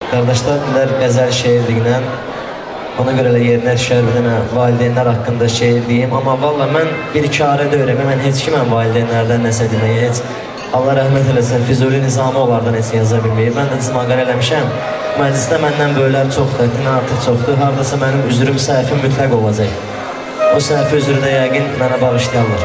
Qardaşlar bilər qəzəl şeirliklə. Ona görə də yerinə düşər bir dənə valideynlər haqqında şeir deyim. Amma valla mən bir karə deyirəm. Mən heç kiməm valideynlərdən nəsə deməyə, heç Allah rəhmət eləsin, Füzuli Nizami onlardan heç yaza bilməyib. Mən də cizmaqar eləmişəm. Məclisdə məndən böyüklər çoxdur, həddindən artıq çoxdur. Haradasa mənim üzrüm, səhvim mütləq olacaq. O səhvi üzrü də yəqin mənə bağışlayarlar.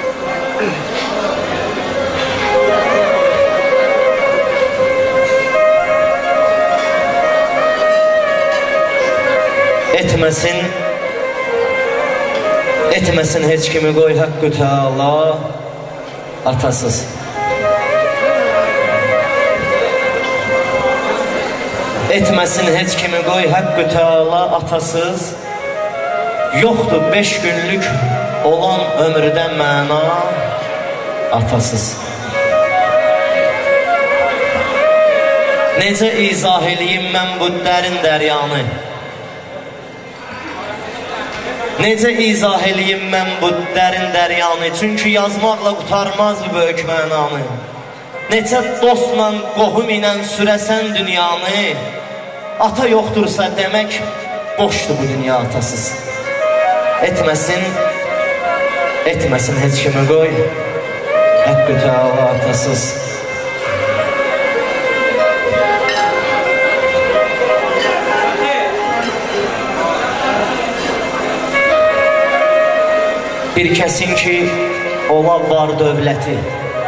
Etməsin heç kimi qoy haqqı Teala atasız. Etməsin heç kimi qoy haqqı Teala atasız. Yoxdur 5 günlük olan ömrüdən məna atasız. Necə izah eləyim mən bu dərin dəryanı? Necə izah eləyim mən bu dərin dəryanı? Çünki yazmaqla qutarmaz bu böyük mənanı. Necə dostla, qohum ilə sürəsən dünyanı? Ata yoxdursa demək boşdur bu dünya atasız. Etməsin heç kimi qoy haqqı Teala atasız. Bir kəsin ki, ola var dövləti.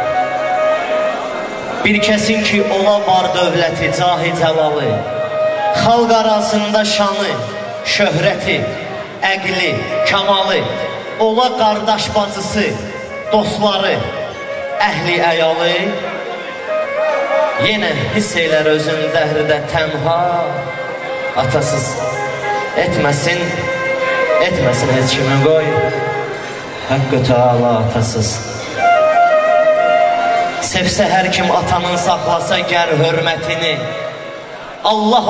Bir kəsin ki, ola var dövləti, cahi cəlalı. Xalq arasında şanı, şöhrəti, əqli, kamalı. Ola qardaş bacısı, dostları, əhli əyalı. Yenə hiss eylər özün dəhrdə tənha atasız. Etməsin heç kimi qoy haqqı Teala atasız. Sevsə hər kim atanın saxlasa gər hörmətini. Allah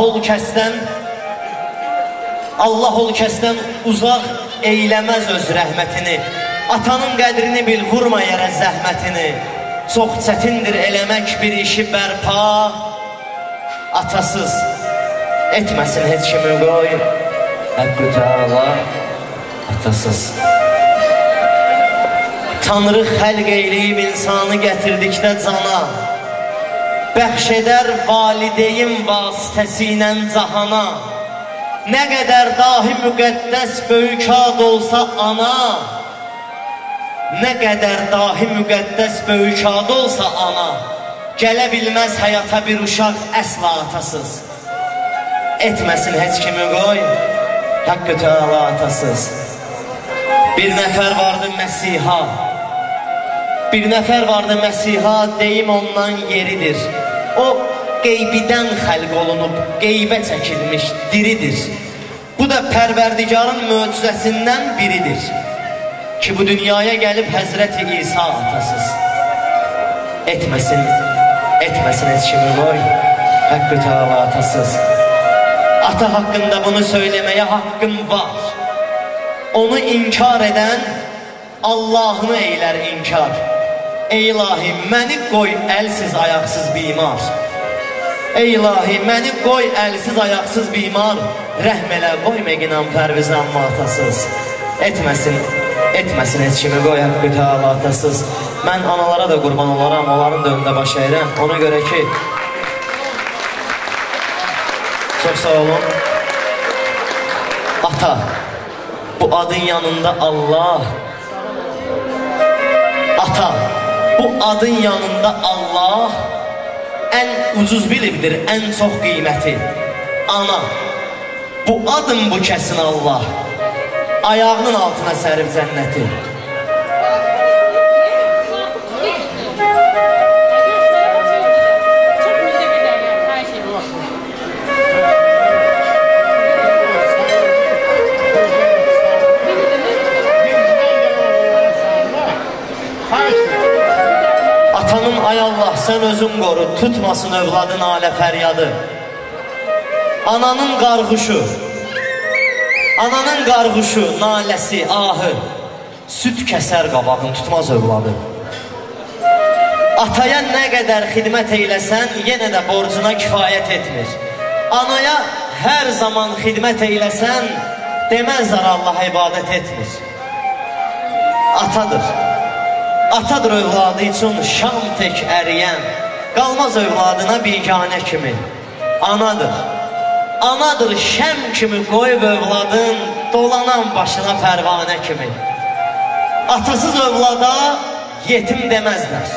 ol kəsdən uzaq eyləməz öz rəhmətini. Atanın qədrini bil, vurma yerə zəhmətini. Çox çətindir eləmək bir işi bərpa atasız. Etməsin heç kimi qoy haqqı Teala atasız. Tanrı xəlq eyləyib insanı gətirdikdə cana, bəxş edər valideyn vasitəsilə cahana. Nə qədər dahi müqəddəs böyük ad olsa ana, nə qədər dahi müqəddəs böyük ad olsa ana, gələ bilməz həyata bir uşaq əsla atasız. Etməsin heç kimi qoy haqqı Teala atasız. Bir nəfər vardı Məsiha, deyim ondan yeridir. O qeybidən xəlq olunub, qeybə çəkilmiş diridir. Bu da Pərverdigarın möcüzəsindən biridir ki, bu dünyaya gəlib Həzrəti İsa atasız. Etməsin heç kimi qoy haqqı Teala atasız. Ata haqqında bunu söyləməyə haqqım var. Onu inkar edən Allahını eylər inkar. Ey ilahi, məni qoy əlsiz ayaqsız bimar. Ey ilahi, məni qoy əlsiz ayaqsız bimar. Rəhm elə qoy məqinam pərvizən atasız. Etməsin heç kimi qoy haqqı Teala atasız. Mən analara da qurban olaram, onların da önündə baş əyirəm. Ona görə ki, çox sağ olun. Ata, bu adın yanında Allah. Ata, bu adın yanında Allah ən ucuz bilibdir, ən çox qiyməti. Ana, bu adın bu kəsin Allah, ayağının altına sərib cənnəti. Atanın ay Allah sən özün qoru, tutmasın övladın alə fəryadı. Ananın qarğuşu, naləsi, ahı, süt kəsər qabağın, tutmaz övladı. Ataya nə qədər xidmət eyləsən, yenə də borcuna kifayət etmir. Anaya hər zaman xidmət eyləsən, deməzlər Allah ibadət etmir. Atadır. Atadır övladı üçün şam tək əriyən, qalmaz övladına biganə kimi. Anadır. Anadır şəm kimi qoyub övladın, dolanan başına pərvanə kimi. Atasız övlada yetim deməzlər.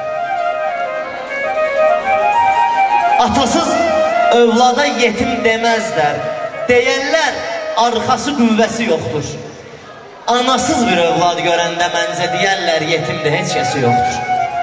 Atasız övlada yetim deməzlər. Deyənlər arxası qüvvəsi yoxdur. Anasız bir övlad görəndə məncə deyərlər yetimdir, heç kəsi yoxdur.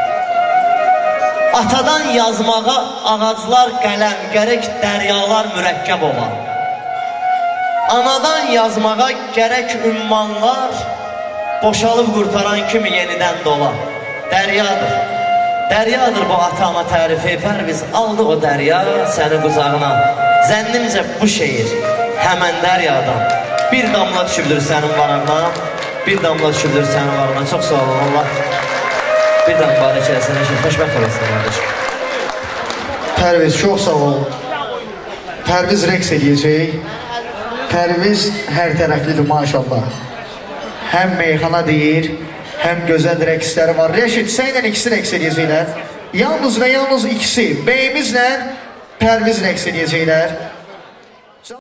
Atadan yazmağa ağaclar qələm, gərək dəryalar mürəkkəb olan. Anadan yazmağa gərək ümmanlar boşalıb qurtaran kimi yenidən dolar. Dəryadır. Dəryadır bu ata-ana tərifi. Pərviz aldı o dərya səni qucağına. Zənnimcə bu şeir həmən dəryadan bir damla düşübdür sənin varağına. Bir damla düşübdür sənin varağına. Çox sağ olun Allah. Bir damla barək eləsin. Xoşbəxt olasın qardaşım. Pərviz çox sağ ol. Pərviz rəqs edəcək. Pərviz hər tərəflidir maşallah. Həm meyxana deyir, həm gözəl rəqsləri var. Rəşid, sənlə ikisi rəqs edəcəklər. Yalnız və yalnız ikisi, bəyimizlə Pərviz rəqs edəcəklər.